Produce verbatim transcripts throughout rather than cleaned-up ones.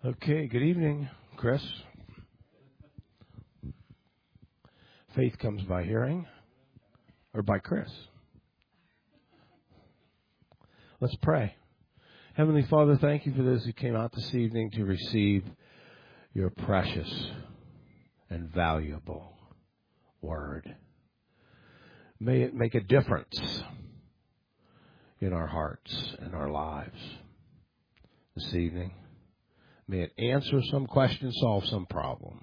Okay, good evening, Chris. Faith comes by hearing, or by Chris. Let's pray. Heavenly Father, thank you for those who came out this evening to receive your precious and valuable word. May it make a difference in our hearts and our lives this evening. May it answer some question, solve some problem,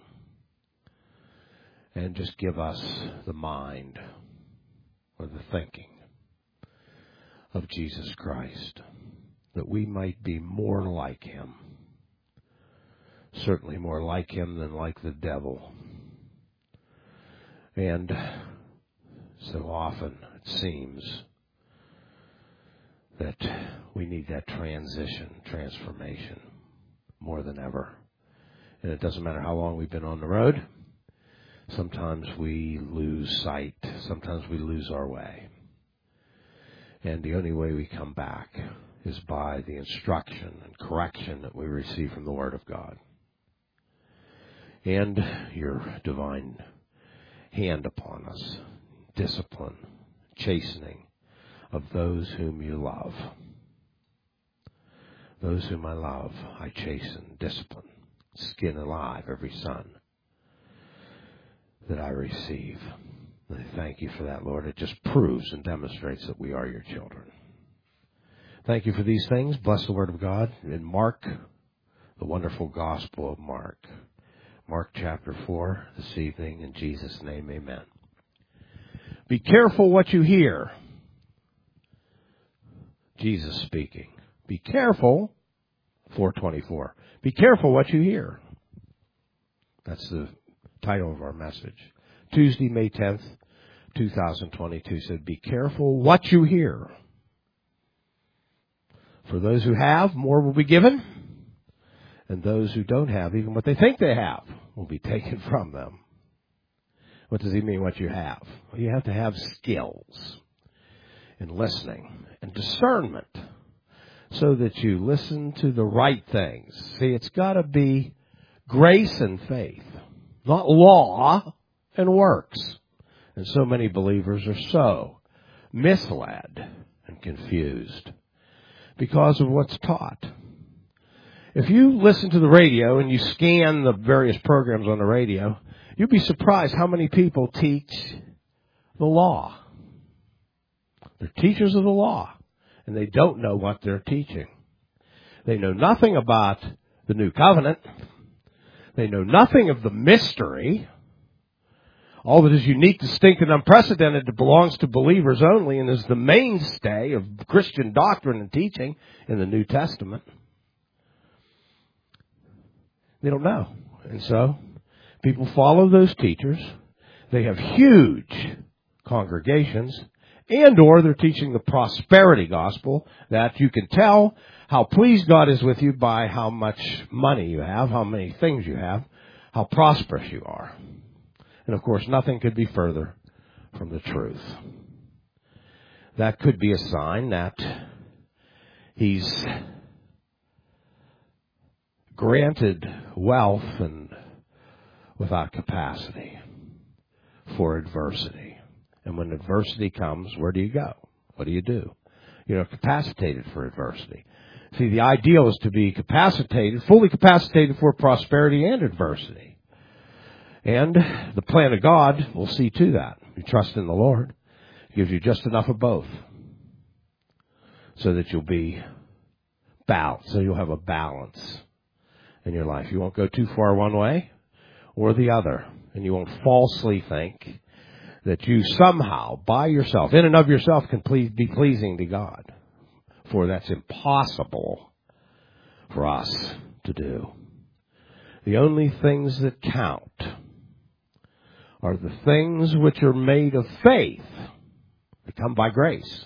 and just give us the mind or the thinking of Jesus Christ, that we might be more like him, certainly more like him than like the devil. And so often it seems that we need that transition, transformation, more than ever. And it doesn't matter how long we've been on the road. Sometimes we lose sight. Sometimes we lose our way. And the only way we come back is by the instruction and correction that we receive from the Word of God. And your divine hand upon us, discipline, chastening of those whom you love. Those whom I love, I chasten, discipline, skin alive every son that I receive. And I thank you for that, Lord. It just proves and demonstrates that we are your children. Thank you for these things. Bless the Word of God in Mark, the wonderful Gospel of Mark. Mark chapter four this evening. In Jesus' name, amen. Be careful what you hear. Jesus speaking. Be careful, four twenty-four. Be careful what you hear. That's the title of our message. Tuesday, May tenth, twenty twenty-two said, be careful what you hear. For those who have, more will be given. And those who don't have, even what they think they have, will be taken from them. What does he mean, what you have? Well, you have to have skills in listening and discernment, so that you listen to the right things. See, it's got to be grace and faith, not law and works. And so many believers are so misled and confused because of what's taught. If you listen to the radio and you scan the various programs on the radio, you'd be surprised how many people teach the law. They're teachers of the law. And they don't know what they're teaching. They know nothing about the new covenant. They know nothing of the mystery. All that is unique, distinct, and unprecedented that belongs to believers only and is the mainstay of Christian doctrine and teaching in the New Testament. They don't know. And so, people follow those teachers. They have huge congregations. And or they're teaching the prosperity gospel, that you can tell how pleased God is with you by how much money you have, how many things you have, how prosperous you are. And of course, nothing could be further from the truth. That could be a sign that he's granted wealth and without capacity for adversity. And when adversity comes, where do you go? What do you do? You're capacitated for adversity. See, the ideal is to be capacitated, fully capacitated for prosperity and adversity. And the plan of God will see to that. You trust in the Lord. He gives you just enough of both so that you'll be balanced, so you'll have a balance in your life. You won't go too far one way or the other, and you won't falsely think that you somehow, by yourself, in and of yourself, can please, be pleasing to God. For that's impossible for us to do. The only things that count are the things which are made of faith, that come by grace,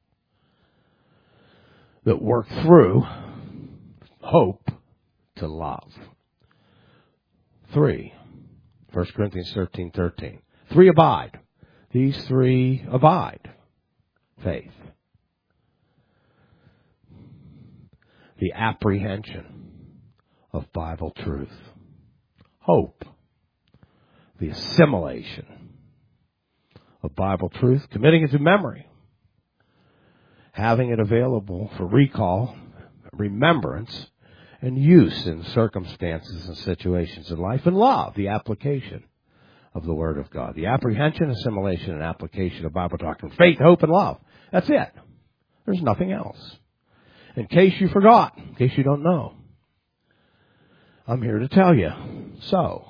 that work through hope to love. Three, First Corinthians thirteen thirteen. Three abide. These three abide. Faith. The apprehension of Bible truth. Hope, the assimilation of Bible truth, committing it to memory, having it available for recall, remembrance, and use in circumstances and situations in life, and love, the application of the Word of God. The apprehension, assimilation, and application of Bible doctrine. Faith, hope, and love. That's it. There's nothing else. In case you forgot, in case you don't know, I'm here to tell you. So,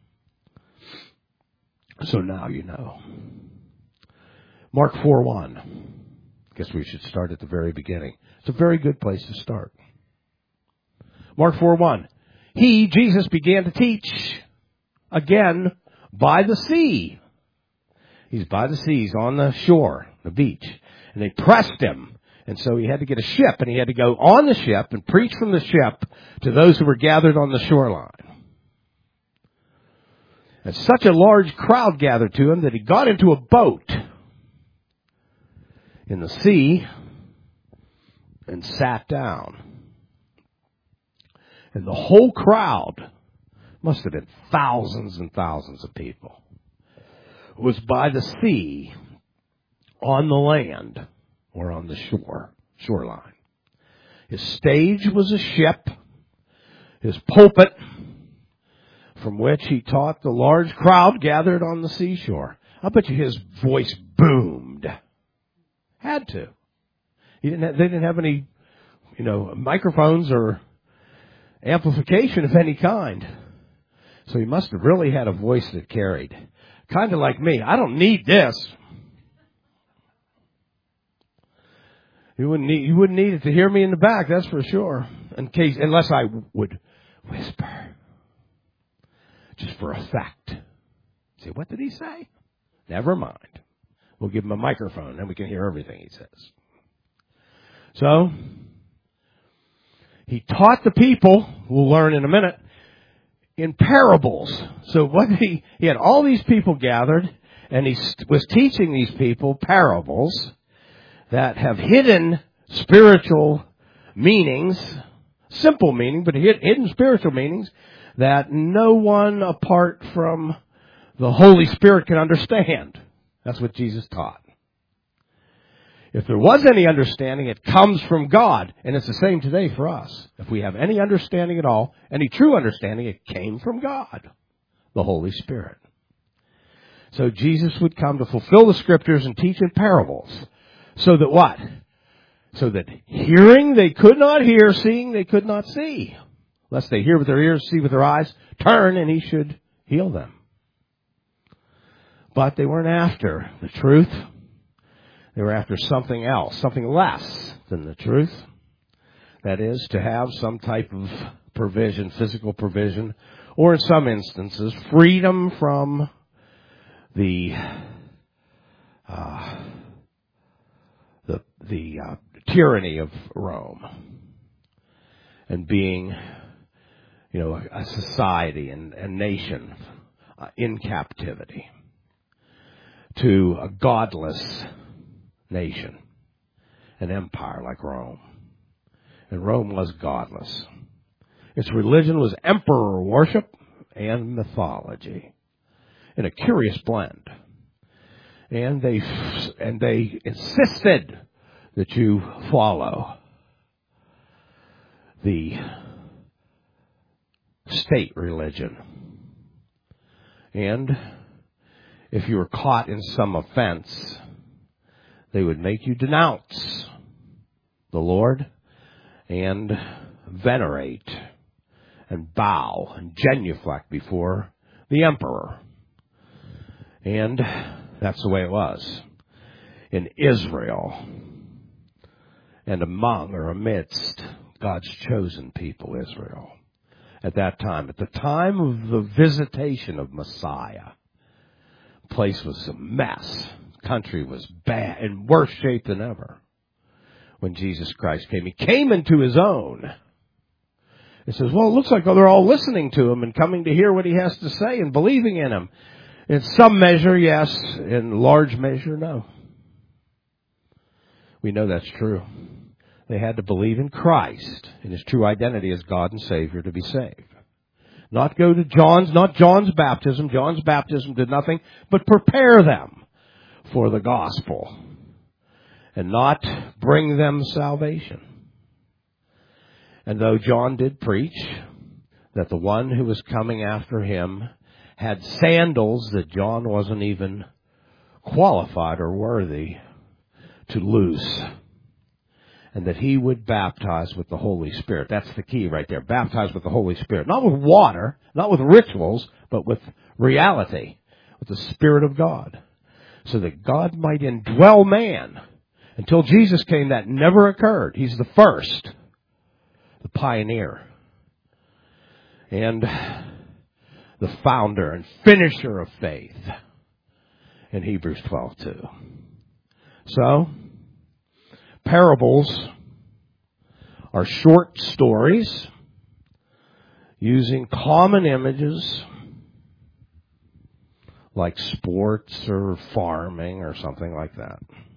so now you know. Mark four one. Guess we should start at the very beginning. It's a very good place to start. Mark four one. He, Jesus, began to teach again by the sea. He's by the sea. He's on the shore, the beach. And they pressed him. And so he had to get a ship, and he had to go on the ship and preach from the ship to those who were gathered on the shoreline. And such a large crowd gathered to him that he got into a boat in the sea and sat down. And the whole crowd, must have been thousands and thousands of people, was by the sea, on the land, or on the shore, shoreline. His stage was a ship, his pulpit, from which he taught the large crowd gathered on the seashore. I bet you his voice boomed. Had to. He didn't have, they didn't have any, you know, microphones or amplification of any kind. So he must have really had a voice that carried. Kind of like me. I don't need this. You wouldn't need, you wouldn't need it to hear me in the back, that's for sure. In case, unless I would whisper. Just for effect. Say, what did he say? Never mind. We'll give him a microphone and we can hear everything he says. So, he taught the people, we'll learn in a minute, in parables. So what he, he had all these people gathered, and he was teaching these people parables that have hidden spiritual meanings, simple meaning, but hidden spiritual meanings that no one apart from the Holy Spirit can understand. That's what Jesus taught. If there was any understanding, it comes from God. And it's the same today for us. If we have any understanding at all, any true understanding, it came from God, the Holy Spirit. So Jesus would come to fulfill the Scriptures and teach in parables. So that what? So that hearing they could not hear, seeing they could not see. Lest they hear with their ears, see with their eyes, turn, and he should heal them. But they weren't after the truth. They were after something else, something less than the truth. That is, to have some type of provision, physical provision, or in some instances, freedom from the uh, the the uh, tyranny of Rome, and being, you know, a, a society and a nation uh, in captivity to a godless nation, an empire like Rome. And Rome was godless. Its religion was emperor worship and mythology in a curious blend. And they and they insisted that you follow the state religion. And if you were caught in some offense, they would make you denounce the Lord and venerate and bow and genuflect before the emperor. And that's the way it was in Israel and among or amidst God's chosen people, Israel. At that time, at the time of the visitation of Messiah, the place was a mess. Country was bad, in worse shape than ever when Jesus Christ came. He came into his own. It says, well, it looks like they're all listening to him and coming to hear what he has to say and believing in him. In some measure, yes. In large measure, no. We know that's true. They had to believe in Christ, in His true identity as God and Savior to be saved. Not go to John's, not John's baptism. John's baptism did nothing but prepare them for the gospel and not bring them salvation. And though John did preach that the one who was coming after him had sandals that John wasn't even qualified or worthy to loose, and that he would baptize with the Holy Spirit. That's the key right there. Baptize with the Holy Spirit. Not with water, not with rituals, but with reality, with the Spirit of God, so that God might indwell man. Until Jesus came, that never occurred. He's the first, the pioneer, and the founder and finisher of faith in Hebrews twelve two. So, parables are short stories using common images like sports or farming or something like that.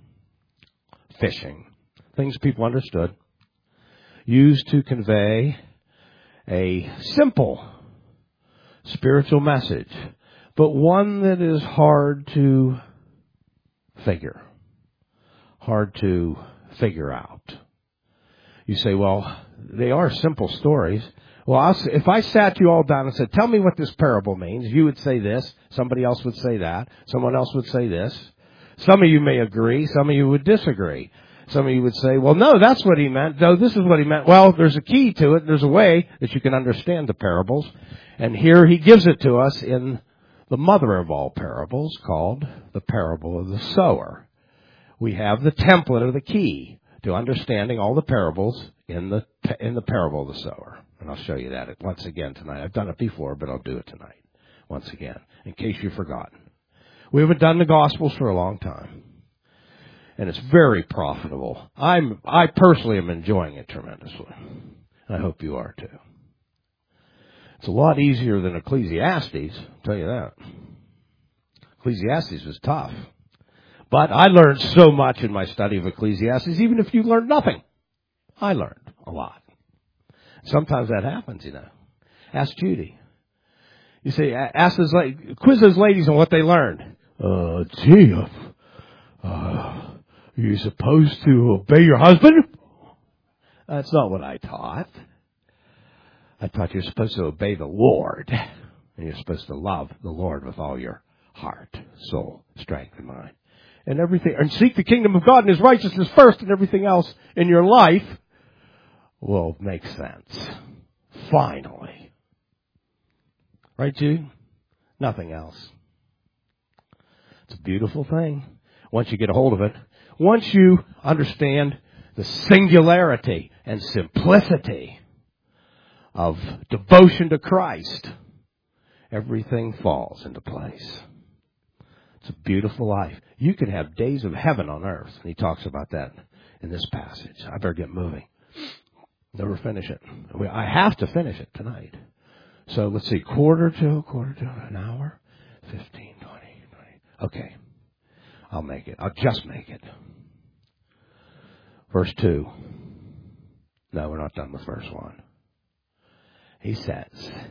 Fishing. Things people understood. Used to convey a simple spiritual message, but one that is hard to figure. Hard to figure out. You say, well, they are simple stories. Well, I'll, if I sat you all down and said, tell me what this parable means, you would say this, somebody else would say that, someone else would say this. Some of you may agree, some of you would disagree. Some of you would say, well, no, that's what he meant. No, this is what he meant. Well, there's a key to it. There's a way that you can understand the parables. And here he gives it to us in the mother of all parables, called the parable of the sower. We have the template or the key to understanding all the parables in the in the parable of the sower. And I'll show you that once again tonight. I've done it before, but I'll do it tonight once again, in case you've forgotten. We haven't done the Gospels for a long time, and it's very profitable. I'm I personally am enjoying it tremendously. I hope you are too. It's a lot easier than Ecclesiastes, I'll tell you that. Ecclesiastes was tough. But I learned so much in my study of Ecclesiastes, even if you learned nothing. I learned a lot. Sometimes that happens, you know. Ask Judy. You say, ask those, quiz those ladies on what they learned. Uh, gee, uh, are you supposed to obey your husband? That's not what I taught. I taught you're supposed to obey the Lord. And you're supposed to love the Lord with all your heart, soul, strength, and mind. And everything, and seek the kingdom of God and His righteousness first, and everything else in your life will make sense. Finally. Right, Jude? Nothing else. It's a beautiful thing once you get a hold of it. Once you understand the singularity and simplicity of devotion to Christ, everything falls into place. It's a beautiful life. You can have days of heaven on earth. And he talks about that in this passage. I better get moving. Never finish it. I have to finish it tonight. So let's see, quarter to, quarter to an hour, fifteen, twenty, twenty. Okay. I'll make it. I'll just make it. Verse two. No, we're not done with verse one. He says,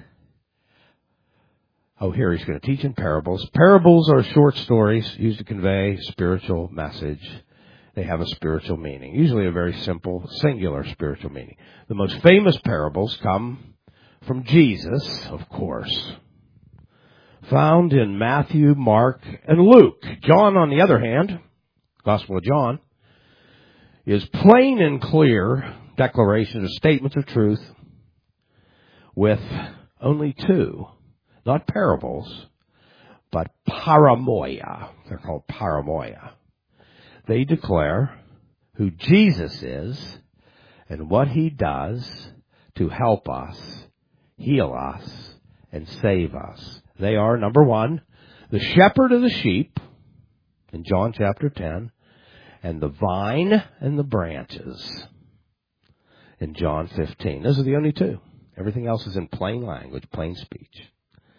oh, here he's going to teach in parables. Parables are short stories used to convey spiritual message. They have a spiritual meaning, usually a very simple, singular spiritual meaning. The most famous parables come from Jesus, of course, found in Matthew, Mark, and Luke. John, on the other hand, Gospel of John, is plain and clear declarations or statements of truth with only two. Not parables, but paramoia. They're called paramoia. They declare who Jesus is and what He does to help us, heal us, and save us. They are, number one, the shepherd of the sheep in John chapter ten, and the vine and the branches in John fifteen. Those are the only two. Everything else is in plain language, plain speech.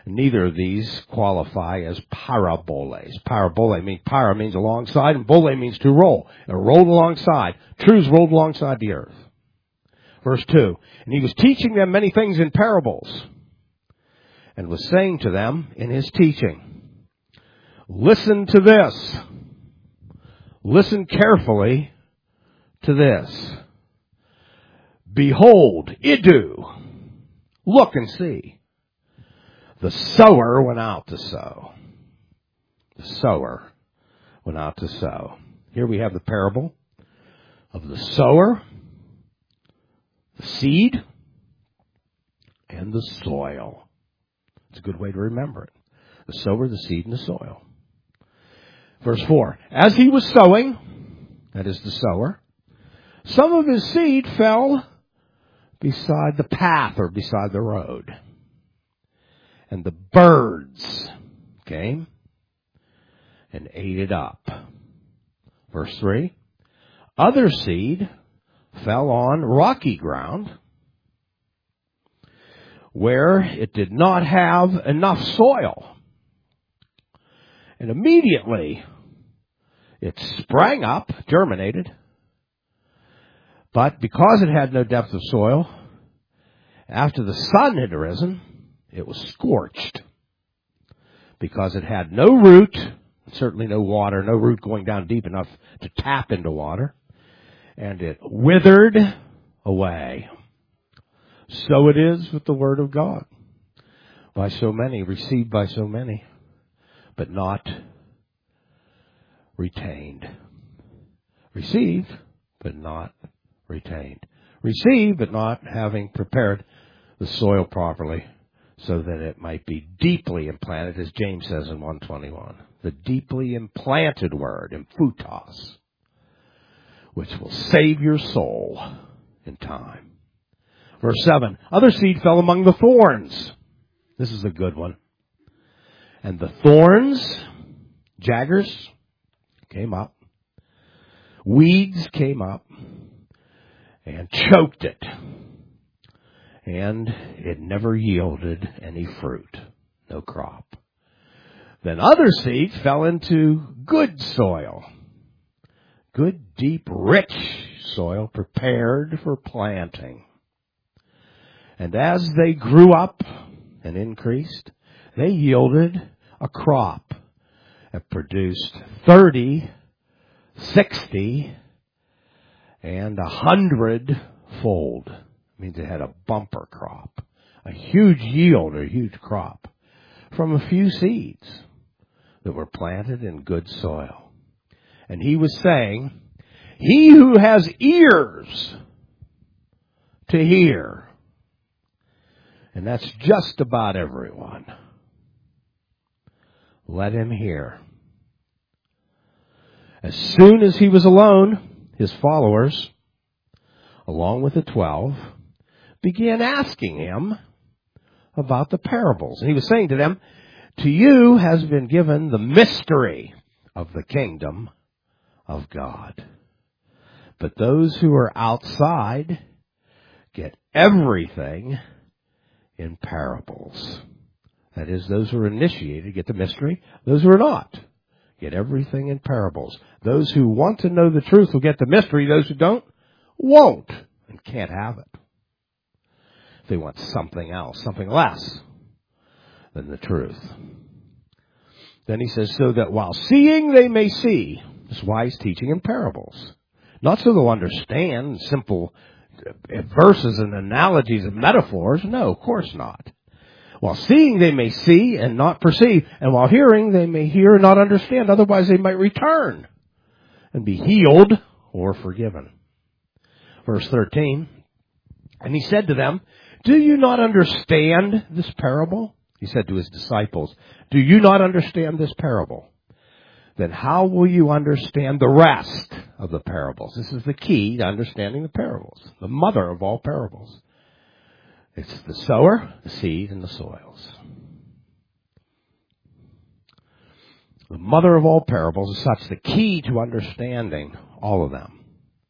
Neither of these qualify as paraboles. Parabole means, para means alongside, and bole means to roll. It rolled alongside. Truths rolled alongside the earth. Verse two, and he was teaching them many things in parables, and was saying to them in his teaching, listen to this. Listen carefully to this. Behold, idu. Look and see. The sower went out to sow. The sower went out to sow. Here we have the parable of the sower, the seed, and the soil. It's a good way to remember it. The sower, the seed, and the soil. Verse four. As he was sowing, that is the sower, some of his seed fell beside the path or beside the road. And the birds came and ate it up. Verse three. Other seed fell on rocky ground where it did not have enough soil. And immediately it sprang up, germinated, but because it had no depth of soil, after the sun had arisen, it was scorched. Because it had no root, certainly no water, no root going down deep enough to tap into water, and it withered away. So it is with the Word of God. By so many, received by so many, but not retained. Received, but not retained. Received, but not having prepared the soil properly so that it might be deeply implanted, as James says in one twenty-one. The deeply implanted word, emphutos, which will save your soul in time. Verse seven, other seed fell among the thorns. This is a good one. And the thorns, jaggers, came up. Weeds came up and choked it. And it never yielded any fruit, no crop. Then other seed fell into good soil. Good, deep, rich soil prepared for planting. And as they grew up and increased, they yielded a crop that produced thirty, sixty, and a hundred fold. It means it had a bumper crop, a huge yield or a huge crop from a few seeds that were planted in good soil. And he was saying, he who has ears to hear, and that's just about everyone, let him hear. As soon as he was alone, his followers, along with the twelve, began asking him about the parables. And he was saying to them, to you has been given the mystery of the kingdom of God. But those who are outside get everything in parables. That is, those who are initiated get the mystery. Those who are not get everything in parables. Those who want to know the truth will get the mystery. Those who don't, won't and can't have it. They want something else, something less than the truth. Then he says, so that while seeing they may see. That's why he's teaching in parables. Not so they'll understand simple verses and analogies and metaphors. No, of course not. While seeing they may see and not perceive, and while hearing they may hear and not understand. Otherwise they might return and be healed or forgiven. Verse thirteen, and he said to them, do you not understand this parable? He said to his disciples, do you not understand this parable? Then how will you understand the rest of the parables? This is the key to understanding the parables, the mother of all parables. It's the sower, the seed, and the soils. The mother of all parables is such the key to understanding all of them,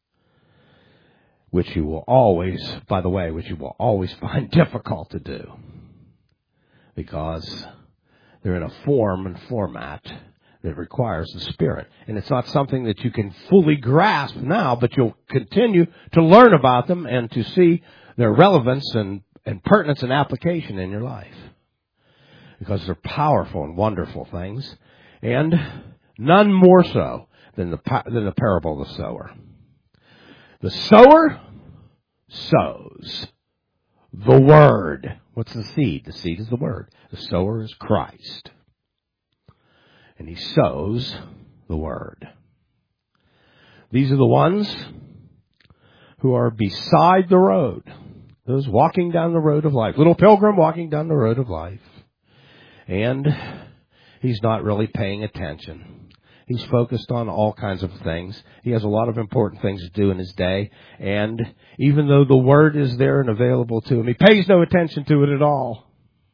which you will always, by the way, which you will always find difficult to do. because they're in a form and format that requires the Spirit. And it's not something that you can fully grasp now, but you'll continue to learn about them and to see their relevance and, and pertinence and application in your life. Because they're powerful and wonderful things. And none more so than the, than the parable of the sower. The sower sows the Word. What's the seed? The seed is the Word. The sower is Christ. And he sows the Word. These are the ones who are beside the road. Those walking down the road of life. Little pilgrim walking down the road of life. And he's not really paying attention. He's focused on all kinds of things. He has a lot of important things to do in his day. And even though the Word is there and available to him, he pays no attention to it at all.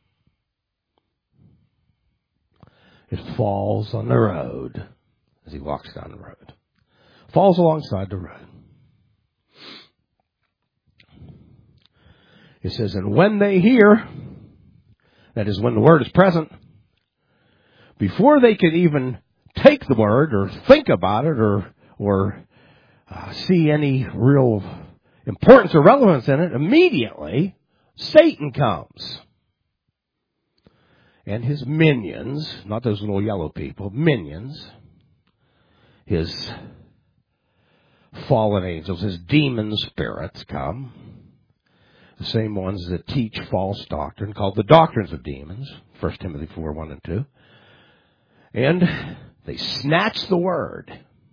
It falls on the road as he walks down the road. Falls alongside the road. It says, and when they hear, that is when the Word is present, before they can even take the Word or think about it or or uh, see any real importance or relevance in it, immediately Satan comes. And his minions, not those little yellow people, minions, his fallen angels, his demon spirits come. The same ones that teach false doctrine, called the doctrines of demons, First Timothy four, one and two. And they snatch the Word,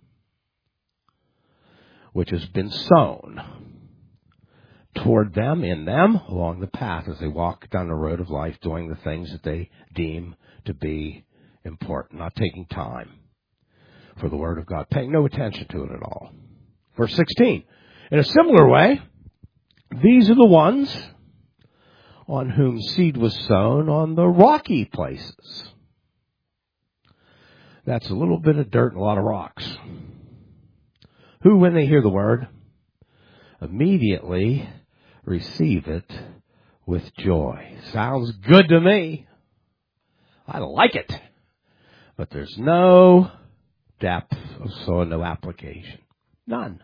which has been sown toward them, in them, along the path as they walk down the road of life, doing the things that they deem to be important, not taking time for the Word of God, paying no attention to it at all. Verse sixteen, in a similar way, these are the ones on whom seed was sown on the rocky places. That's a little bit of dirt and a lot of rocks. Who, when they hear the Word, immediately receive it with joy. Sounds good to me. I like it. But there's no depth of soul, no application. None.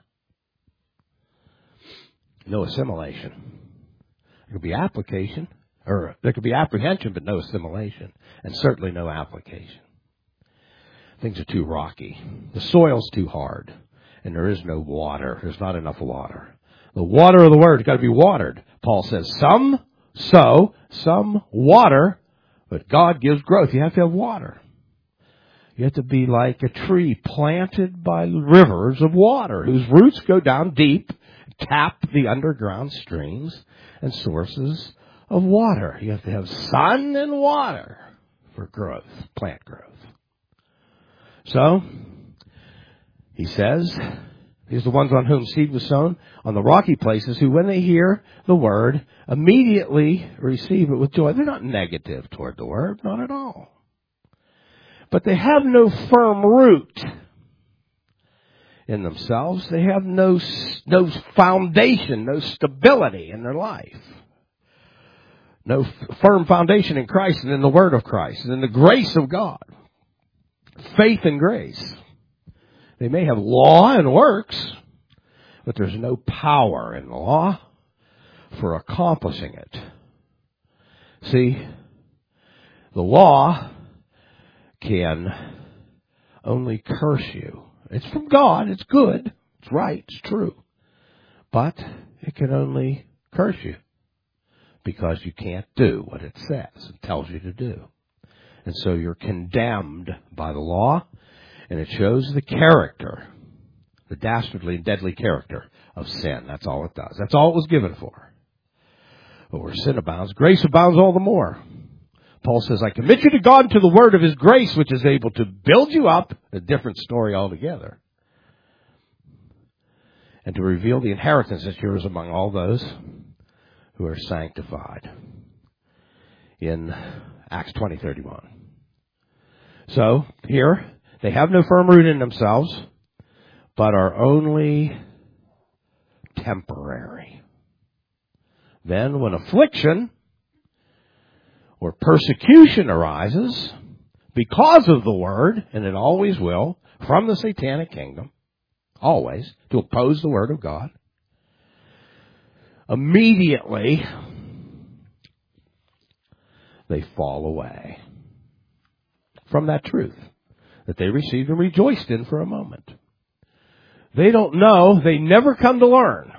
No assimilation. There could be application, or there could be apprehension, but no assimilation. And certainly no application. Things are too rocky. The soil's too hard. And there is no water. There's not enough water. The water of the Word has got to be watered. Paul says some sow, some water, but God gives growth. You have to have water. You have to be like a tree planted by rivers of water whose roots go down deep, tap the underground streams and sources of water. You have to have sun and water for growth, plant growth. So, he says, these are the ones on whom seed was sown on the rocky places, who when they hear the Word, immediately receive it with joy. They're not negative toward the Word, not at all. But they have no firm root in themselves. They have no, no foundation, no stability in their life. No f- firm foundation in Christ and in the Word of Christ and in the grace of God. Faith and grace. They may have law and works, but there's no power in law for accomplishing it. See, the law can only curse you. It's from God. It's good. It's right. It's true. But it can only curse you because you can't do what it says and tells you to do. And so you're condemned by the law, and it shows the character, the dastardly and deadly character of sin. That's all it does. That's all it was given for. But where sin abounds, grace abounds all the more. Paul says, I commit you to God and to the word of His grace, which is able to build you up, a different story altogether, and to reveal the inheritance that's yours among all those who are sanctified. In Acts twenty thirty-one. So, here, they have no firm root in themselves, but are only temporary. Then, when affliction where persecution arises because of the Word, and it always will, from the satanic kingdom, always, to oppose the Word of God, immediately they fall away from that truth that they received and rejoiced in for a moment. They don't know, they never come to learn.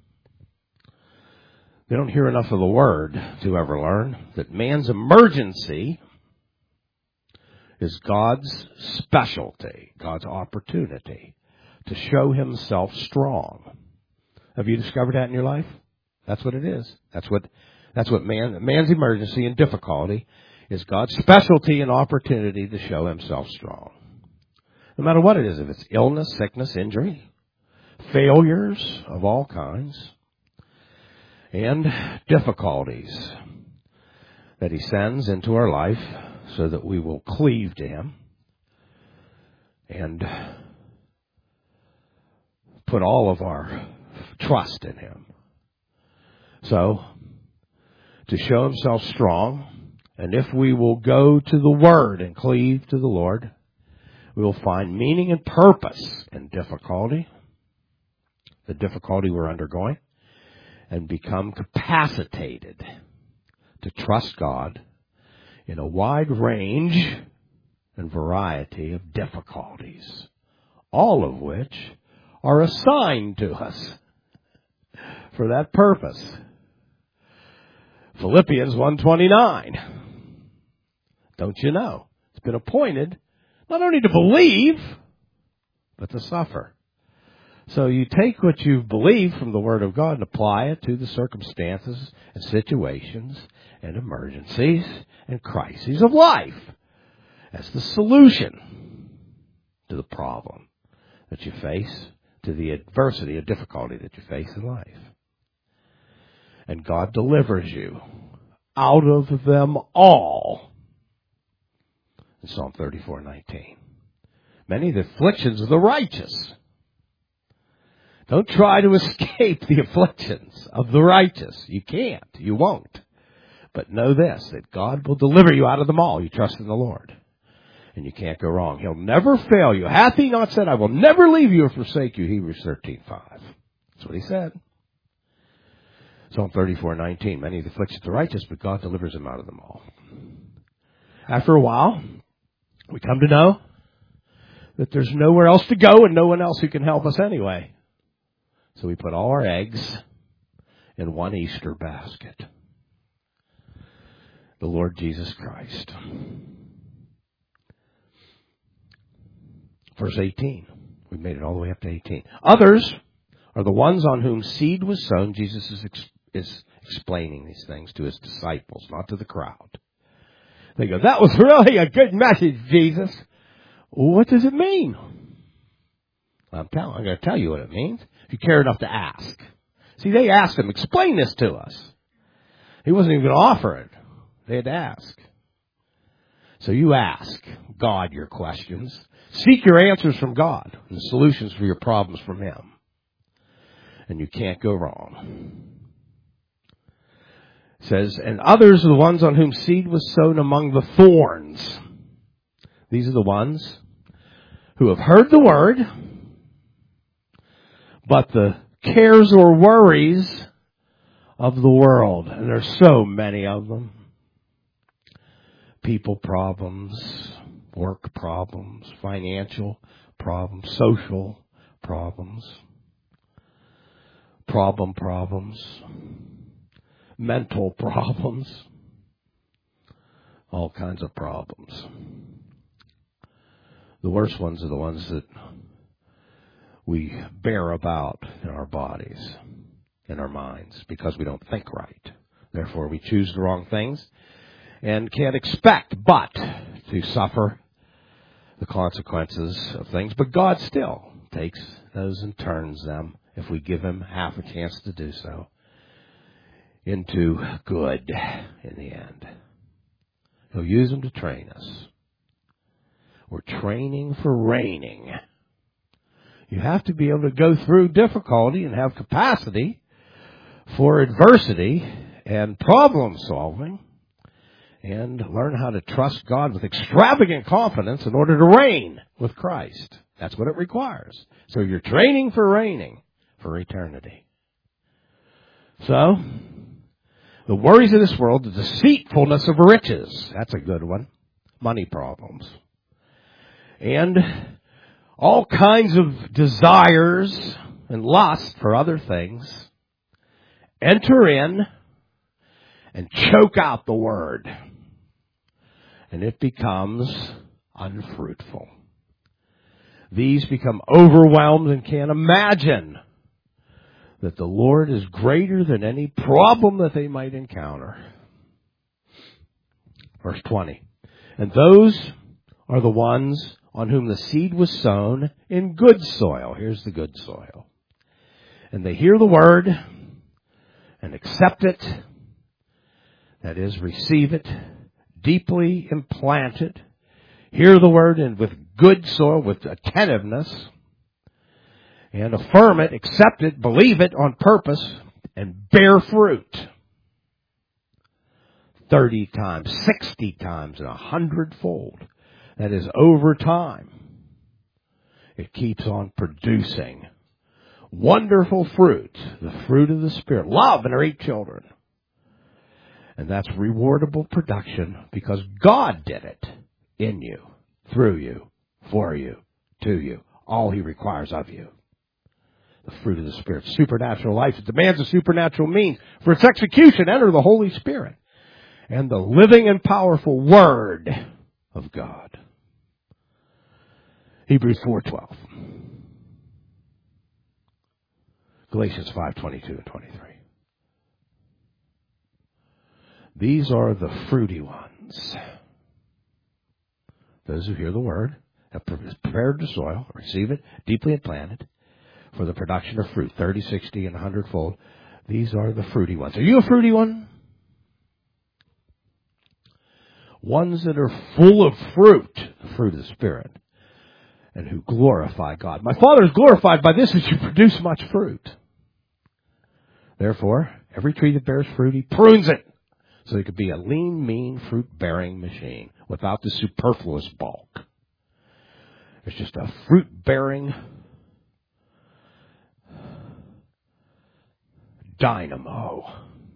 They don't hear enough of the Word to ever learn that man's emergency is God's specialty, God's opportunity to show himself strong. Have you discovered that in your life? That's what it is. That's what that's what man man's emergency and difficulty is God's specialty and opportunity to show himself strong. No matter what it is, if it's illness, sickness, injury, failures of all kinds, and difficulties that he sends into our life so that we will cleave to him and put all of our trust in him. So, to show himself strong, and if we will go to the Word and cleave to the Lord, we will find meaning and purpose in difficulty, the difficulty we're undergoing, and become capacitated to trust God in a wide range and variety of difficulties, all of which are assigned to us for that purpose. Philippians one twenty-nine. Don't you know? It's been appointed not only to believe, but to suffer. So you take what you've believed from the Word of God and apply it to the circumstances and situations and emergencies and crises of life as the solution to the problem that you face, to the adversity or difficulty that you face in life. And God delivers you out of them all. In Psalm thirty-four nineteen. Many of the afflictions of the righteous. Don't try to escape the afflictions of the righteous. You can't. You won't. But know this, that God will deliver you out of them all. You trust in the Lord. And you can't go wrong. He'll never fail you. Hath he not said, I will never leave you or forsake you? Hebrews thirteen five. That's what he said. Psalm thirty-four nineteen. Many of the afflictions of the righteous, but God delivers them out of them all. After a while, we come to know that there's nowhere else to go and no one else who can help us anyway. So we put all our eggs in one Easter basket. The Lord Jesus Christ. Verse eighteen. We made it all the way up to eighteen. Others are the ones on whom seed was sown. Jesus is, ex- is explaining these things to his disciples, not to the crowd. They go, that was really a good message, Jesus. What does it mean? I'm, tell- I'm going to tell you what it means. If you care enough to ask. See, they asked him, explain this to us. He wasn't even going to offer it. They had to ask. So you ask God your questions. Seek your answers from God and the solutions for your problems from him. And you can't go wrong. It says, and others are the ones on whom seed was sown among the thorns. These are the ones who have heard the word, but the cares or worries of the world, and there's so many of them. People problems, work problems, financial problems, social problems, problem problems, mental problems, all kinds of problems. The worst ones are the ones that we bear about in our bodies, in our minds, because we don't think right. Therefore, we choose the wrong things and can't expect but to suffer the consequences of things. But God still takes those and turns them, if we give him half a chance to do so, into good in the end. He'll use them to train us. We're training for reigning. You have to be able to go through difficulty and have capacity for adversity and problem solving and learn how to trust God with extravagant confidence in order to reign with Christ. That's what it requires. So you're training for reigning for eternity. So, the worries of this world, the deceitfulness of riches. That's a good one. Money problems. And all kinds of desires and lust for other things enter in and choke out the word. And it becomes unfruitful. These become overwhelmed and can't imagine that the Lord is greater than any problem that they might encounter. Verse twenty. And those are the ones on whom the seed was sown in good soil. Here's the good soil. And they hear the word and accept it. That is, receive it, deeply implanted. Hear the word and with good soil, with attentiveness. And affirm it, accept it, believe it on purpose, and bear fruit. Thirty times, sixty times, and a hundredfold. That is over time. It keeps on producing wonderful fruit, the fruit of the Spirit. Love and our eight children. And that's rewardable production because God did it in you, through you, for you, to you. All He requires of you. The fruit of the Spirit. Supernatural life. It demands a supernatural means. For its execution, enter the Holy Spirit. And the living and powerful Word of God. Hebrews four twelve. Galatians five twenty-two and twenty-three. These are the fruity ones. Those who hear the Word, have prepared the soil, receive it, deeply implanted, for the production of fruit, thirty, sixty, and a hundredfold. These are the fruity ones. Are you a fruity one? Ones that are full of fruit, the fruit of the Spirit, and who glorify God. My Father is glorified by this, that you produce much fruit. Therefore, every tree that bears fruit, He prunes it, so it could be a lean, mean, fruit-bearing machine without the superfluous bulk. It's just a fruit-bearing dynamo.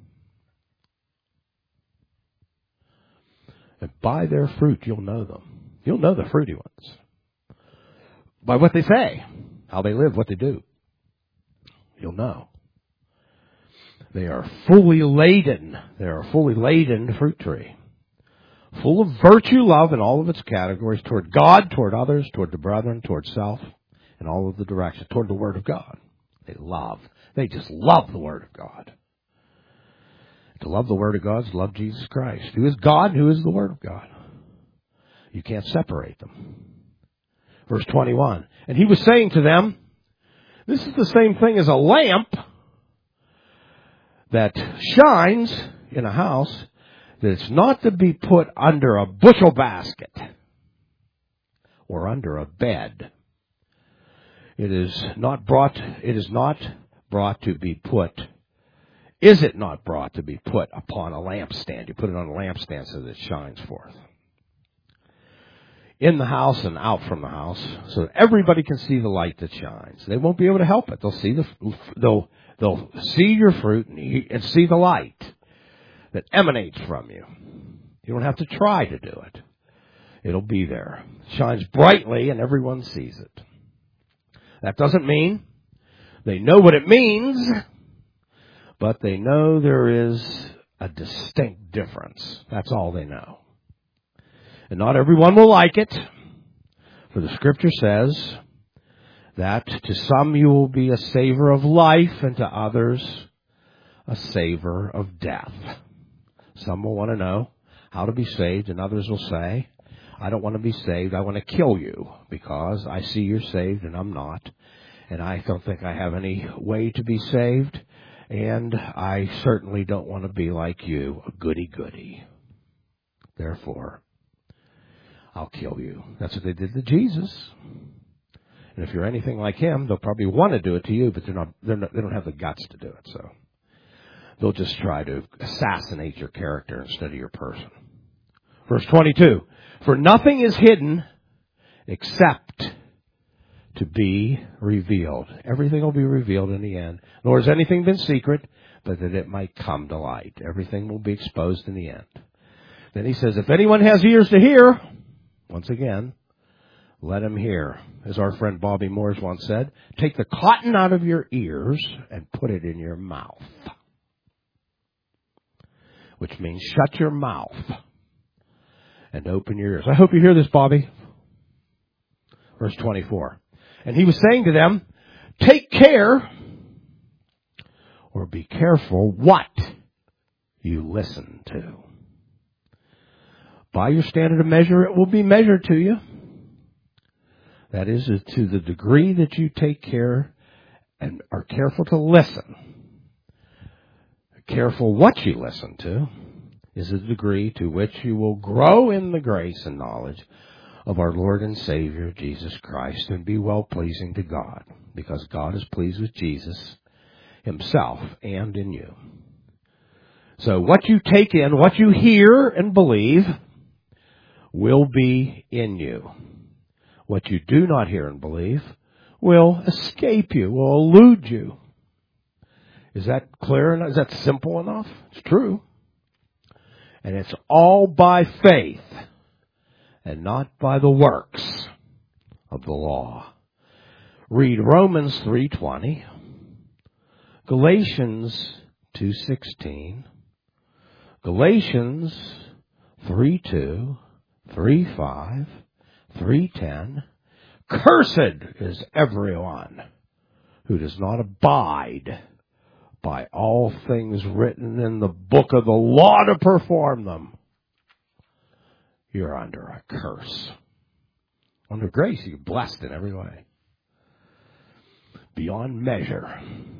And by their fruit, you'll know them. You'll know the fruity ones. By what they say, how they live, what they do. You'll know. They are fully laden. They are a fully laden fruit tree. Full of virtue, love, in all of its categories, toward God, toward others, toward the brethren, toward self, in all of the directions, toward the Word of God. They love. They just love the Word of God. To love the Word of God is to love Jesus Christ, who is God and who is the Word of God. You can't separate them. Verse twenty-one. And He was saying to them, this is the same thing as a lamp that shines in a house, that it's not to be put under a bushel basket or under a bed. It is not brought, it is not brought to be put, is it not brought to be put upon a lampstand? You put it on a lampstand so that it shines forth. In the house and out from the house, so that everybody can see the light that shines. They won't be able to help it. They'll see the, they'll, they'll see your fruit and, and see the light that emanates from you. You don't have to try to do it. It'll be there. It shines brightly and everyone sees it. That doesn't mean they know what it means, but they know there is a distinct difference. That's all they know. And not everyone will like it, for the Scripture says that to some you will be a savor of life, and to others a savor of death. Some will want to know how to be saved, and others will say, I don't want to be saved, I want to kill you, because I see you're saved and I'm not, and I don't think I have any way to be saved, and I certainly don't want to be like you, a goody-goody. Therefore, I'll kill you. That's what they did to Jesus. And if you're anything like Him, they'll probably want to do it to you, but they're not, they're not, they don't have the guts to do it. So they'll just try to assassinate your character instead of your person. Verse twenty-two. For nothing is hidden except to be revealed. Everything will be revealed in the end. Nor has anything been secret, but that it might come to light. Everything will be exposed in the end. Then he says, if anyone has ears to hear, once again, let him hear. As our friend Bobby Moores once said, take the cotton out of your ears and put it in your mouth. Which means shut your mouth and open your ears. I hope you hear this, Bobby. Verse twenty-four. And he was saying to them, take care or be careful what you listen to. By your standard of measure, it will be measured to you. That is, to the degree that you take care and are careful to listen. Careful what you listen to is the degree to which you will grow in the grace and knowledge of our Lord and Savior, Jesus Christ, and be well-pleasing to God, because God is pleased with Jesus himself and in you. So what you take in, what you hear and believe, will be in you. What you do not hear and believe will escape you, will elude you. Is that clear enough? Is that simple enough? It's true. And it's all by faith and not by the works of the law. Read Romans three twenty, Galatians two sixteen, Galatians three two, three five, three ten. Cursed is everyone who does not abide by all things written in the book of the law to perform them. You're under a curse. Under grace, you're blessed in every way. Beyond measure.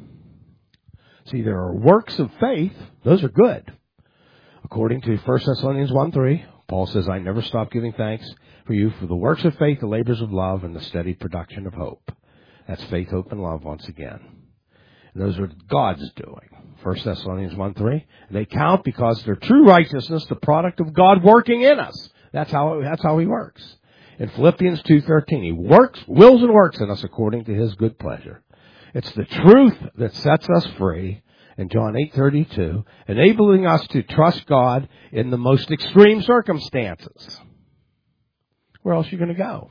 See, there are works of faith. Those are good. According to First Thessalonians one three, Paul says, I never stop giving thanks for you for the works of faith, the labors of love, and the steady production of hope. That's faith, hope, and love once again. And those are God's doing. First Thessalonians one three. They count because they're true righteousness, the product of God working in us. That's how, that's how he works. In Philippians two thirteen, he works, wills and works in us according to his good pleasure. It's the truth that sets us free. In John eight thirty-two, enabling us to trust God in the most extreme circumstances. Where else are you going to go?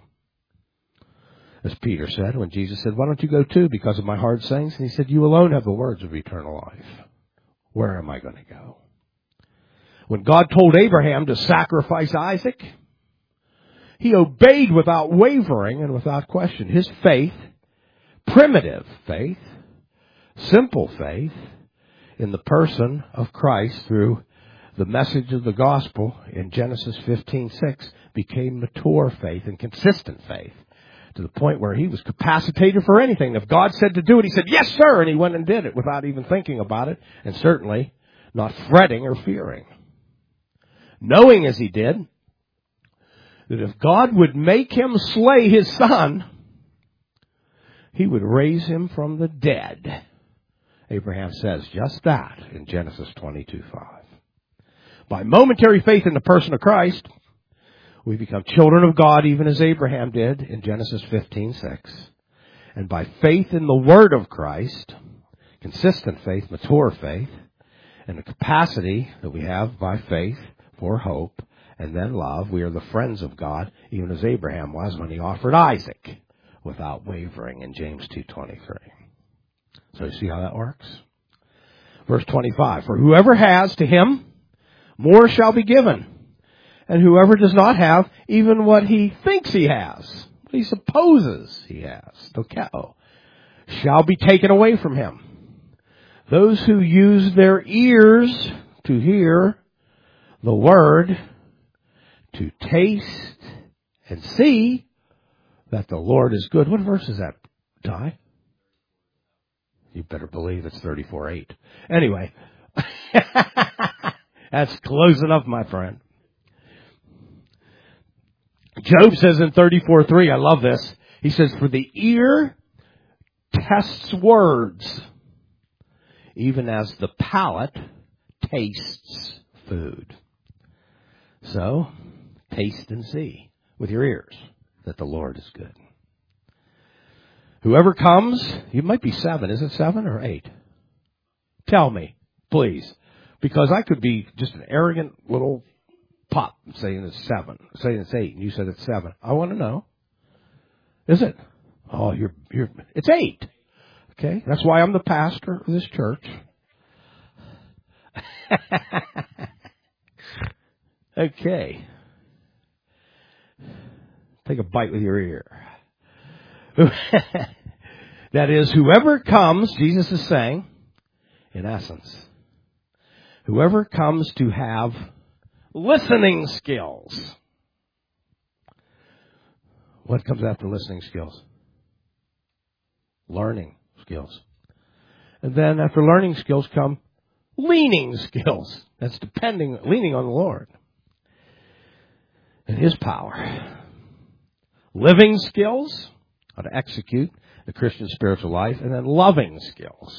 As Peter said, when Jesus said, why don't you go too because of my hard sayings? And he said, you alone have the words of eternal life. Where am I going to go? When God told Abraham to sacrifice Isaac, he obeyed without wavering and without question. His faith, primitive faith, simple faith, in the person of Christ through the message of the gospel in Genesis fifteen six became mature faith and consistent faith to the point where he was capacitated for anything. If God said to do it, he said, yes, sir, and he went and did it without even thinking about it, and certainly not fretting or fearing. Knowing as he did that if God would make him slay his son, he would raise him from the dead. Abraham says just that in Genesis twenty-two five. By momentary faith in the person of Christ, we become children of God even as Abraham did in Genesis fifteen six. And by faith in the word of Christ, consistent faith, mature faith, and the capacity that we have by faith for hope and then love, we are the friends of God even as Abraham was when he offered Isaac without wavering in James two twenty-three. So you see how that works? Verse twenty-five, for whoever has, to him more shall be given. And whoever does not have, even what he thinks he has, what he supposes he has, dokeo, shall be taken away from him. Those who use their ears to hear the word, to taste and see that the Lord is good. What verse is that, Ty? You better believe it's thirty-four eight. Anyway, that's close enough, my friend. Job says in thirty-four three, I love this. He says, for the ear tests words, even as the palate tastes food. So, taste and see with your ears that the Lord is good. Whoever comes, you might be seven. Is it seven or eight? Tell me, please. Because I could be just an arrogant little pop saying it's seven, saying it's eight, and you said it's seven. I want to know. Is it? Oh, you're, you're, it's eight. Okay? That's why I'm the pastor of this church. Okay. Take a bite with your ear. That is, whoever comes, Jesus is saying, in essence, whoever comes to have listening skills. What comes after listening skills? Learning skills. And then after learning skills come leaning skills. That's depending, leaning on the Lord and His power. Living skills, how to execute the Christian spiritual life, and then loving skills.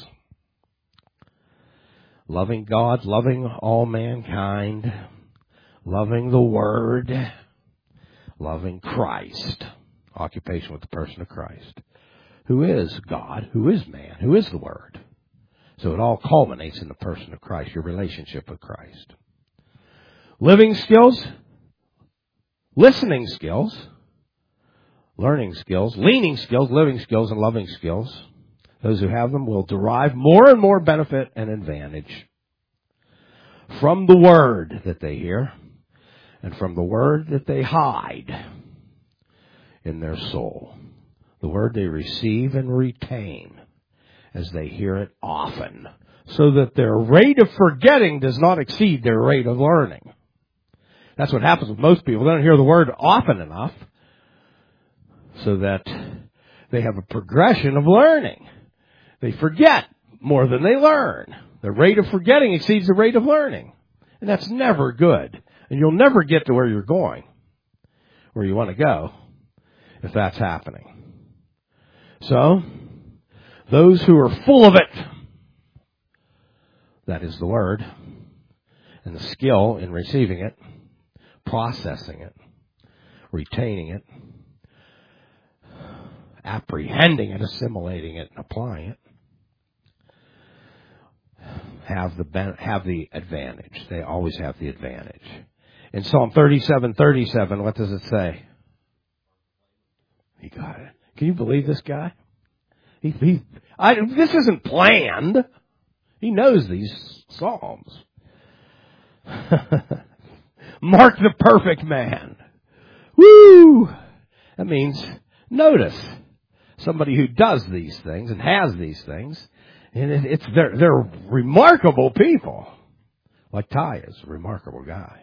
Loving God, loving all mankind, loving the Word, loving Christ. Occupation with the person of Christ, who is God, who is man, who is the Word. So it all culminates in the person of Christ, your relationship with Christ. Living skills, listening skills, learning skills, leaning skills, living skills, and loving skills. Those who have them will derive more and more benefit and advantage from the Word that they hear and from the Word that they hide in their soul. The Word they receive and retain as they hear it often, so that their rate of forgetting does not exceed their rate of learning. That's what happens with most people. They don't hear the Word often enough so that they have a progression of learning. They forget more than they learn. The rate of forgetting exceeds the rate of learning. And that's never good. And you'll never get to where you're going, where you want to go, if that's happening. So, those who are full of it, that is the Word, and the skill in receiving it, processing it, retaining it, apprehending it, assimilating it, and applying it, have the have the advantage. They always have the advantage. In Psalm thirty-seven thirty-seven, what does it say? He got it. Can you believe this guy? He, he, I, this isn't planned. He knows these Psalms. Mark the perfect man. Woo! That means notice somebody who does these things and has these things. And it, it's they're, they're remarkable people. Like Ty is a remarkable guy.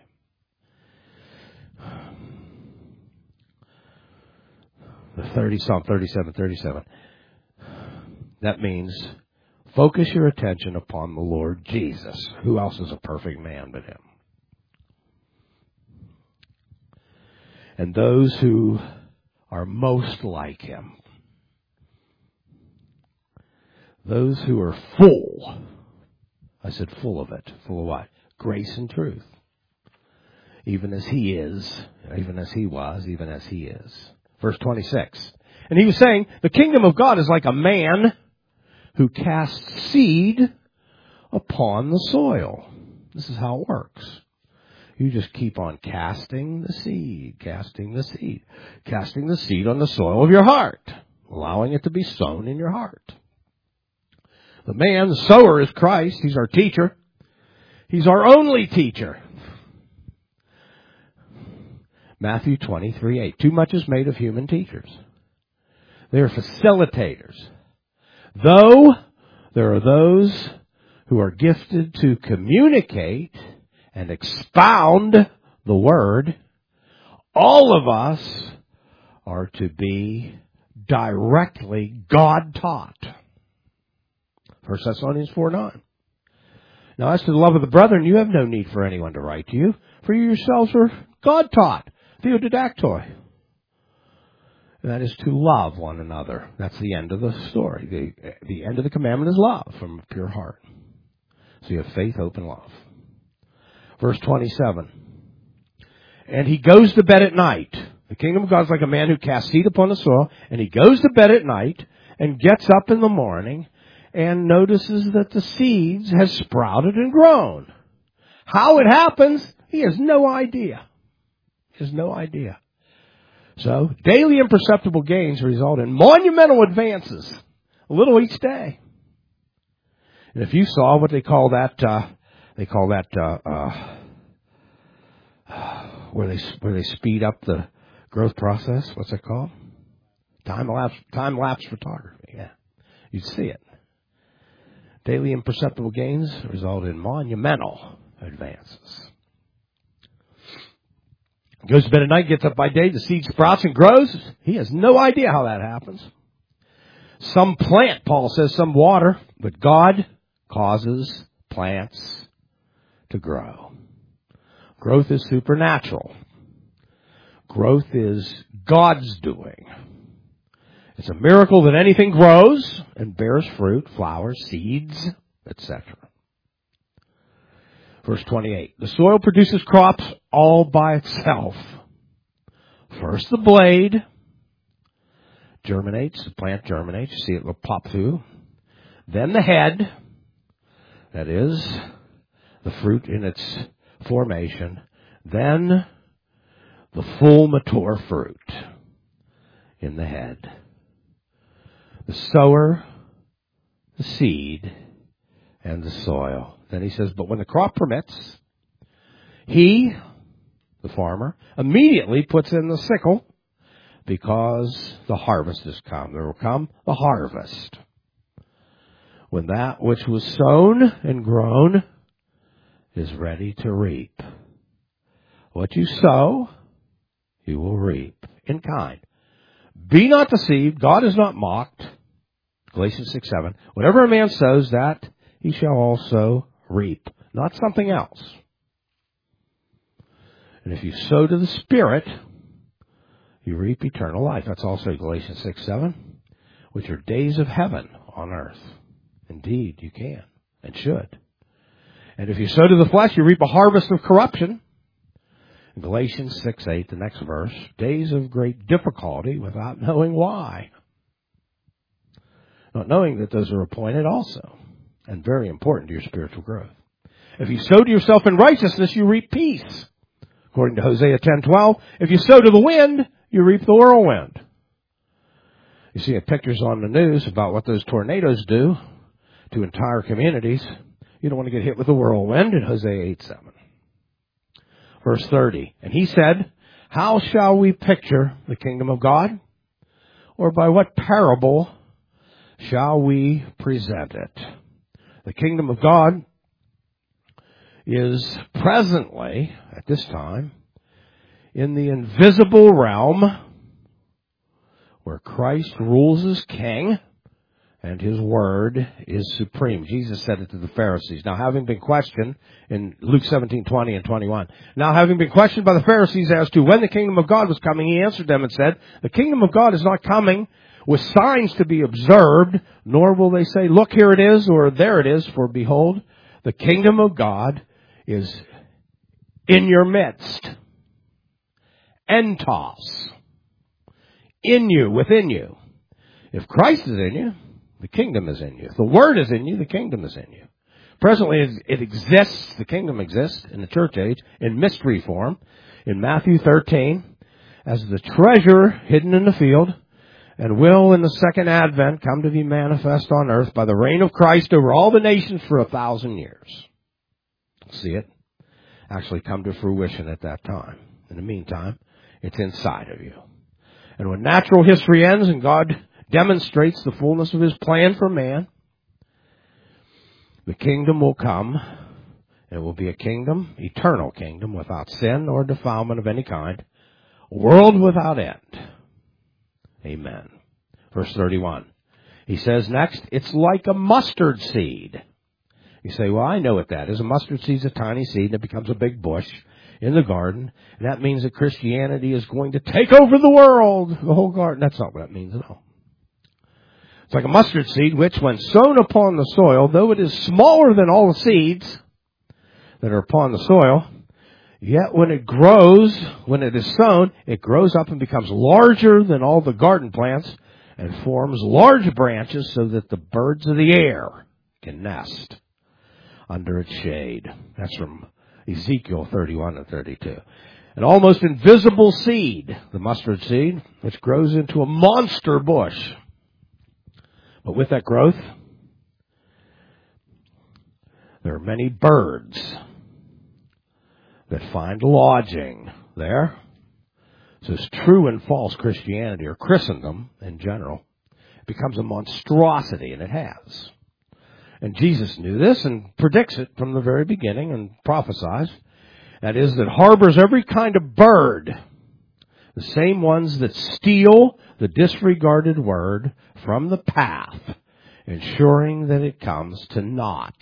The thirty Psalm thirty-seven thirty-seven. That means focus your attention upon the Lord Jesus. Who else is a perfect man but Him? And those who are most like Him. Those who are full. I said full of it. Full of what? Grace and truth. Even as He is, even as He was, even as He is. Verse twenty-six. And he was saying, the kingdom of God is like a man who casts seed upon the soil. This is how it works. You just keep on casting the seed, casting the seed, casting the seed on the soil of your heart, allowing it to be sown in your heart. The man, the sower, is Christ. He's our teacher. He's our only teacher. Matthew twenty-three eight. Too much is made of human teachers. They are facilitators. Though there are those who are gifted to communicate and expound the Word, all of us are to be directly God-taught. First Thessalonians four nine. Now, as to the love of the brethren, you have no need for anyone to write to you, for you yourselves are God-taught, theodidactoi. And that is to love one another. That's the end of the story. The, the end of the commandment is love from a pure heart. So you have faith, hope, and love. Verse twenty-seven. and he goes to bed at night. The kingdom of God is like a man who casts seed upon the soil, and he goes to bed at night and gets up in the morning and notices that the seeds has sprouted and grown. How it happens, he has no idea. He has no idea. So, daily imperceptible gains result in monumental advances, a little each day. And if you saw what they call that, uh, they call that, uh, uh, where they, where they speed up the growth process, what's it called? Time lapse, time lapse photography, yeah. You'd see it. Daily imperceptible gains result in monumental advances. Goes to bed at night, gets up by day, the seed sprouts and grows. He has no idea how that happens. Some plant, Paul says, some water, but God causes plants to grow. Growth is supernatural. Growth is God's doing. It's a miracle that anything grows and bears fruit, flowers, seeds, et cetera. Verse twenty-eight. The soil produces crops all by itself. First the blade germinates, the plant germinates, you see it will pop through. Then the head, that is, the fruit in its formation. Then the full mature fruit in the head. The sower, the seed, and the soil. Then he says, but when the crop permits, he, the farmer, immediately puts in the sickle because the harvest has come. There will come the harvest. When that which was sown and grown is ready to reap. What you sow, you will reap in kind. Be not deceived, God is not mocked. Galatians six seven. Whatever a man sows, that he shall also reap, not something else. And if you sow to the Spirit, you reap eternal life. That's also Galatians six seven, which are days of heaven on earth. Indeed, you can and should. And if you sow to the flesh, you reap a harvest of corruption. Galatians six eight, the next verse, days of great difficulty without knowing why. Not knowing that those are appointed also, and very important to your spiritual growth. If you sow to yourself in righteousness, you reap peace. According to Hosea ten twelve, if you sow to the wind, you reap the whirlwind. You see pictures on the news about what those tornadoes do to entire communities. You don't want to get hit with a whirlwind in Hosea eight seven. Verse thirty, and he said, how shall we picture the kingdom of God? Or by what parable shall we present it? The kingdom of God is presently, at this time, in the invisible realm where Christ rules as king and his word is supreme. Jesus said it to the Pharisees. Now, having been questioned in Luke seventeen twenty and twenty-one, now having been questioned by the Pharisees as to when the kingdom of God was coming, he answered them and said, the kingdom of God is not coming with signs to be observed, nor will they say, look, here it is, or there it is, for behold, the kingdom of God is in your midst. Entos. In you, within you. If Christ is in you, the kingdom is in you. If the word is in you, the kingdom is in you. Presently, it exists, the kingdom exists in the church age, in mystery form, in Matthew thirteen, as the treasure hidden in the field, and will in the second advent come to be manifest on earth by the reign of Christ over all the nations for a thousand years. See it actually come to fruition at that time. In the meantime, it's inside of you. And when natural history ends and God demonstrates the fullness of his plan for man, the kingdom will come. It will be a kingdom, eternal kingdom, without sin or defilement of any kind, a world without end. Amen. Verse thirty-one. He says next, it's like a mustard seed. You say, well, I know what that is. A mustard seed is a tiny seed and it becomes a big bush in the garden. And that means that Christianity is going to take over the world, the whole garden. That's not what that means at all. It's like a mustard seed, which when sown upon the soil, though it is smaller than all the seeds that are upon the soil, Yet when it grows, when it is sown, it grows up and becomes larger than all the garden plants and forms large branches so that the birds of the air can nest under its shade. That's from Ezekiel thirty-one and thirty-two. An almost invisible seed, the mustard seed, which grows into a monster bush. But with that growth, there are many birds that find lodging there. So it's true and false Christianity, or Christendom in general, becomes a monstrosity, and it has. And Jesus knew this and predicts it from the very beginning and prophesies. That is, that harbors every kind of bird, the same ones that steal the disregarded word from the path, ensuring that it comes to naught.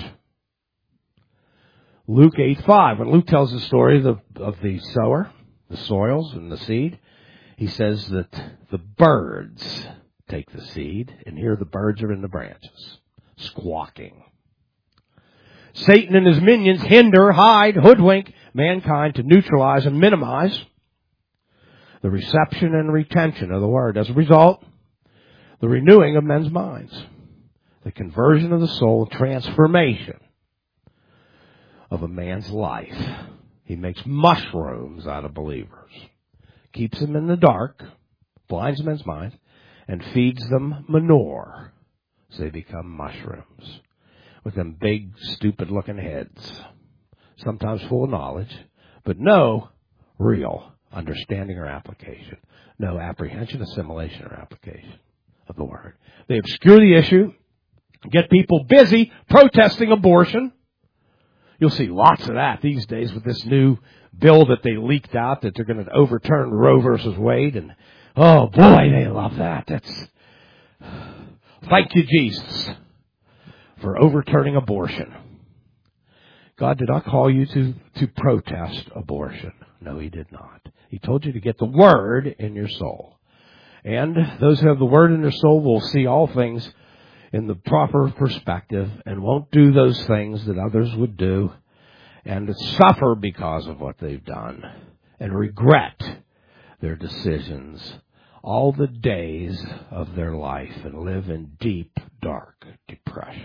Luke eight five, when Luke tells the story of the, of the sower, the soils and the seed, he says that the birds take the seed, and here the birds are in the branches, squawking. Satan and his minions hinder, hide, hoodwink mankind to neutralize and minimize the reception and retention of the word. As a result, the renewing of men's minds, the conversion of the soul, transformation of a man's life. He makes mushrooms out of believers, keeps them in the dark, blinds men's minds, and feeds them manure so they become mushrooms with them big, stupid-looking heads, sometimes full of knowledge, but no real understanding or application, no apprehension, assimilation, or application of the word. They obscure the issue, get people busy protesting abortion. You'll see lots of that these days with this new bill that they leaked out that they're going to overturn Roe versus Wade. And, oh, boy, they love that. That's, thank you, Jesus, for overturning abortion. God did not call you to, to protest abortion. No, he did not. He told you to get the word in your soul. And those who have the word in their soul will see all things in the proper perspective and won't do those things that others would do and suffer because of what they've done and regret their decisions all the days of their life and live in deep, dark depression.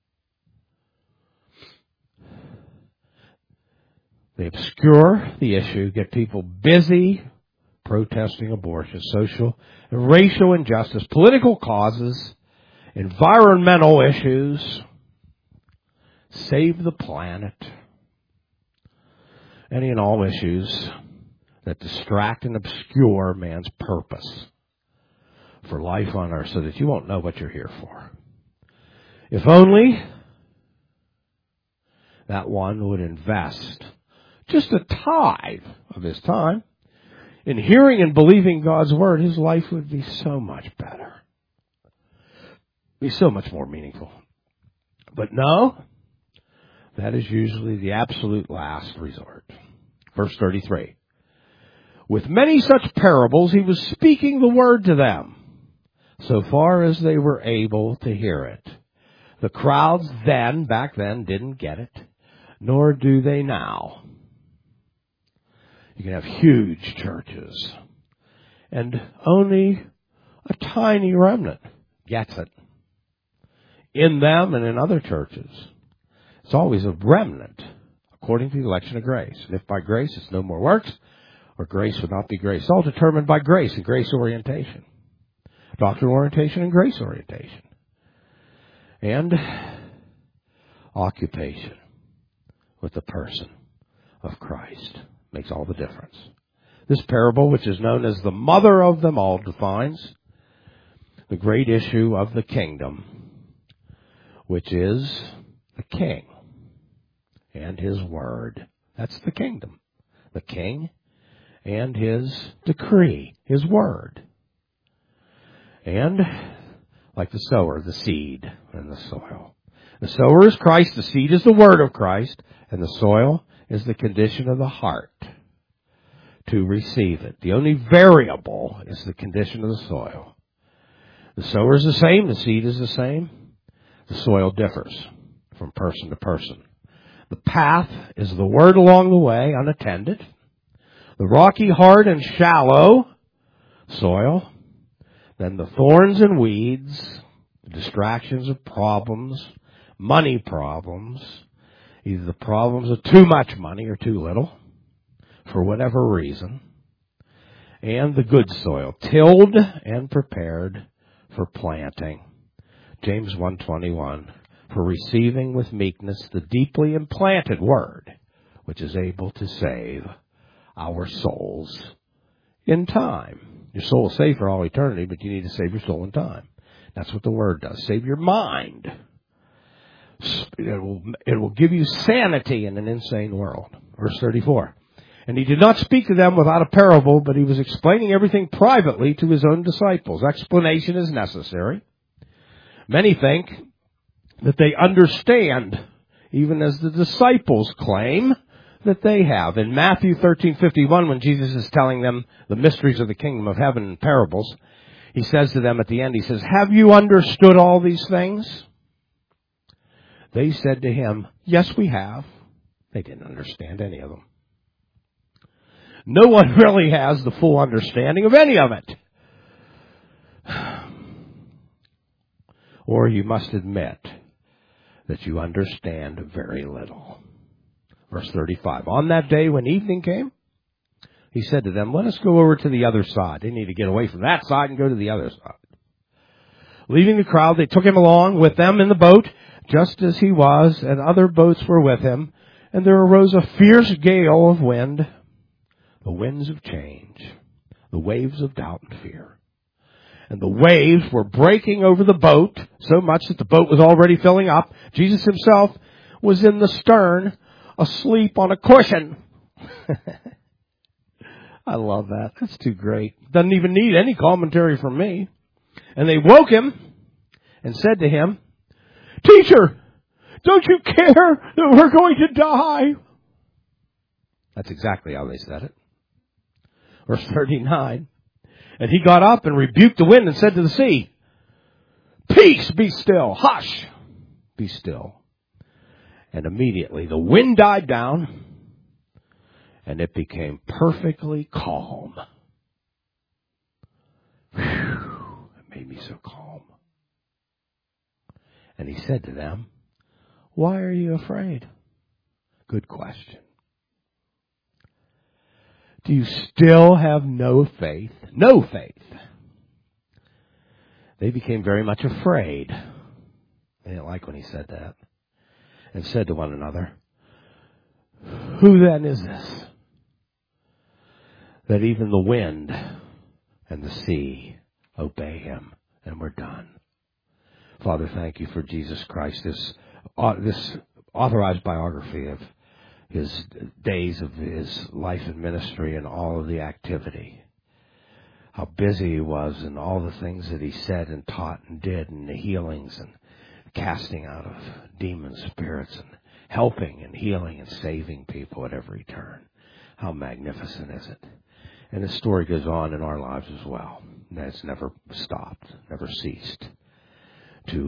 They obscure the issue, get people busy protesting abortion, social and racial injustice, political causes, environmental issues, save the planet, any and all issues that distract and obscure man's purpose for life on earth so that you won't know what you're here for. If only that one would invest just a tithe of his time in hearing and believing God's word, his life would be so much better. Be so much more meaningful. But no, that is usually the absolute last resort. Verse thirty-three. With many such parables, he was speaking the word to them, so far as they were able to hear it. The crowds then, back then, didn't get it, nor do they now. You can have huge churches, and only a tiny remnant gets it. In them and in other churches, it's always a remnant, according to the election of grace. And if by grace it's no more works, or grace would not be grace. It's all determined by grace and grace orientation. Doctrinal orientation and grace orientation. And occupation with the person of Christ makes all the difference. This parable, which is known as the mother of them all, defines the great issue of the kingdom, which is the king and his word. That's the kingdom. The king and his decree, his word. And like the sower, the seed and the soil. The sower is Christ, the seed is the word of Christ, and the soil is the condition of the heart to receive it. The only variable is the condition of the soil. The sower is the same, the seed is the same. The soil differs from person to person. The path is the word along the way, unattended. The rocky, hard, and shallow soil. Then the thorns and weeds, the distractions of problems, money problems, either the problems of too much money or too little, for whatever reason. And the good soil, tilled and prepared for planting. James one twenty-one, for receiving with meekness the deeply implanted word, which is able to save our souls in time. Your soul is saved for all eternity, but you need to save your soul in time. That's what the word does. Save your mind. It will, it will give you sanity in an insane world. Verse thirty-four. And he did not speak to them without a parable, but he was explaining everything privately to his own disciples. Explanation is necessary. Many think that they understand, even as the disciples claim that they have. In Matthew thirteen fifty-one, when Jesus is telling them the mysteries of the kingdom of heaven in parables, he says to them at the end, he says, have you understood all these things? They said to him, yes, we have. They didn't understand any of them. No one really has the full understanding of any of it. Or you must admit that you understand very little. Verse thirty-five. On that day when evening came, he said to them, let us go over to the other side. They need to get away from that side and go to the other side. Leaving the crowd, they took him along with them in the boat, just as he was, and other boats were with him. And there arose a fierce gale of wind, the winds of change, the waves of doubt and fear. And the waves were breaking over the boat so much that the boat was already filling up. Jesus himself was in the stern, asleep on a cushion. I love that. That's too great. Doesn't even need any commentary from me. And they woke him and said to him, Teacher, don't you care that we're going to die? That's exactly how they said it. Verse thirty-nine. And he got up and rebuked the wind and said to the sea, Peace, be still. Hush, be still. And immediately the wind died down and it became perfectly calm. Whew, it made me so calm. And he said to them, why are you afraid? Good question. Do you still have no faith? No faith. They became very much afraid. They didn't like when he said that. And said to one another, who then is this, that even the wind and the sea obey him? And we're done. Father, thank you for Jesus Christ, this, uh, this authorized biography of his days of his life and ministry and all of the activity. How busy he was and all the things that he said and taught and did and the healings and casting out of demon spirits and helping and healing and saving people at every turn. How magnificent is it? And the story goes on in our lives as well. And it's never stopped, never ceased to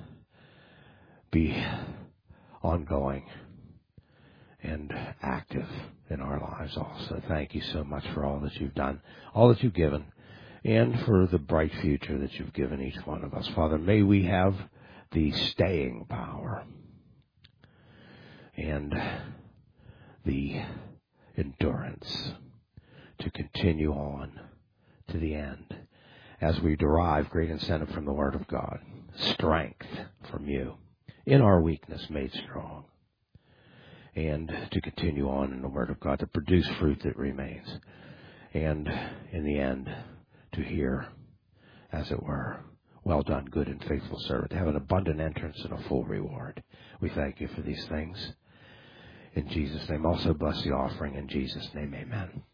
be ongoing and active in our lives also. Thank you so much for all that you've done, all that you've given, and for the bright future that you've given each one of us. Father, may we have the staying power and the endurance to continue on to the end as we derive great incentive from the Word of God, strength from you, in our weakness made strong, and to continue on in the Word of God to produce fruit that remains, and in the end to hear, as it were, well done, good and faithful servant, to have an abundant entrance and a full reward. We thank you for these things. In Jesus' name, also bless the offering. In Jesus' name, amen.